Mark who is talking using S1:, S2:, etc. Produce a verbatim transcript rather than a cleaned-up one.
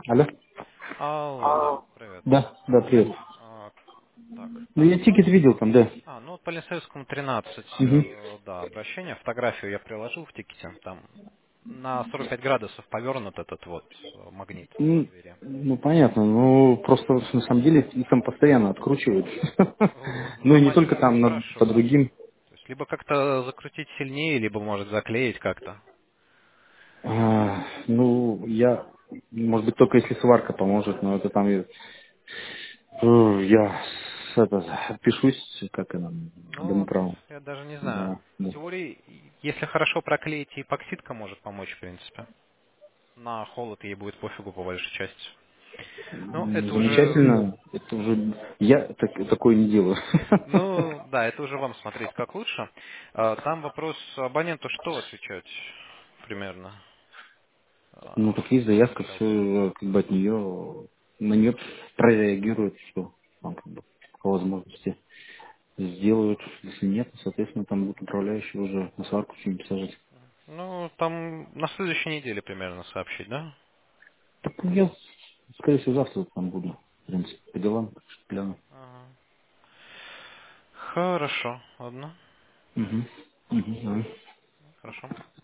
S1: Алло?
S2: Алло, да, привет.
S1: Да, да, привет.
S2: А, так,
S1: Ну,
S2: там
S1: я
S2: вопрос.
S1: тикет видел там, да.
S2: А, ну вот по Ленсовскому тринадцать,
S1: Угу.
S2: э, да, обращение. Фотографию я приложил в тикете. Там на сорок пять градусов повернут этот вот э, магнит на
S1: Ну,
S2: двери.
S1: ну, понятно, ну, просто на самом деле их там постоянно откручивают.
S2: О, ну
S1: Ну, и
S2: там
S1: не только
S2: они
S1: там, но по
S2: спрашивают.
S1: другим.
S2: То есть либо как-то закрутить сильнее, либо может заклеить как-то.
S1: А, ну, я, может быть, только если сварка поможет, но это там я, э, я с- это, отпишусь, как это,
S2: Ну,
S1: домоправом.
S2: я даже не знаю.
S1: Да, да.
S2: В теории, если хорошо проклеить, и эпоксидка может помочь, в принципе. На холод ей будет пофигу по большей части. Ну,
S1: Ну,
S2: это уже
S1: замечательно. Это уже я так- такое не делаю.
S2: Ну, да, это уже вам смотреть как лучше. А, Там вопрос абоненту, что отвечать примерно
S1: Ну,
S2: а,
S1: так есть заявка,
S2: сейчас.
S1: все как бы от нее, на нее прореагируют, что там как бы по возможности сделают. Если нет, то, соответственно, там будут управляющие уже на сварку что-нибудь сажать.
S2: Ну, там на следующей неделе примерно сообщить, да?
S1: Так ну, я, скорее всего, завтра там буду, в принципе, по делам, так что гляну.
S2: Ага. Хорошо, ладно,
S1: Угу. Угу.
S2: хорошо.